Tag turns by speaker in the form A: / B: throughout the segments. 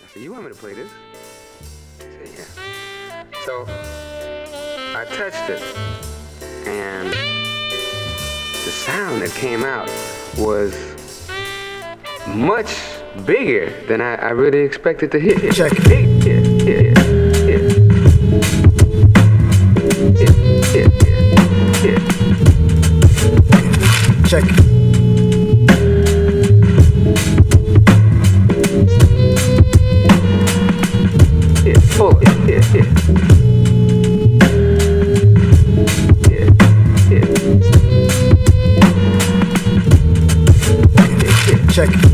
A: So you want me to play this? I said, yeah. So I touched it, and the sound that came out was much bigger than I really expected to hear.
B: Check it. Check it. Check it.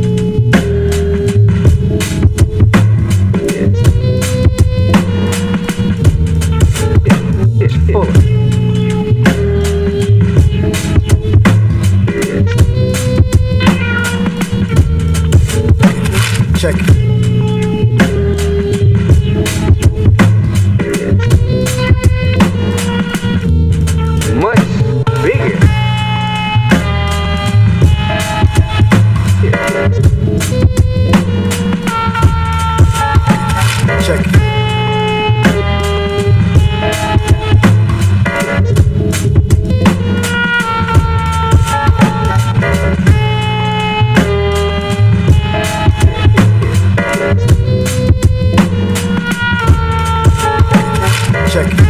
B: Check it.
A: Much bigger.
B: Check it. Check it.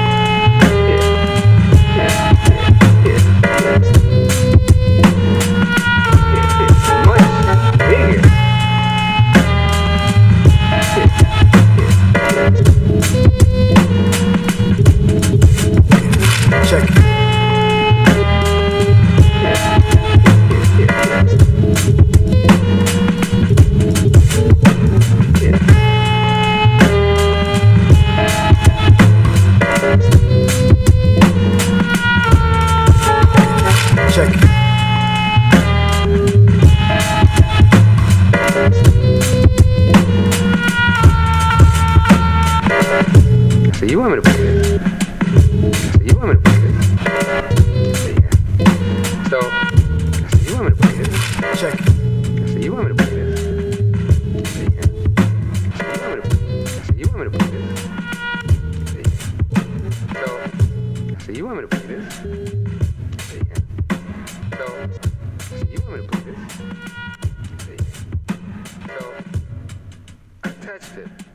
A: Much bigger.
B: Check it. Check it.
A: So you want me to play this? So you want me to play this? So you want me to play this?
B: Check it.
A: So you want me to play this? So you want me to play this? So you want me to play this? So you want me to play this? So I touched it.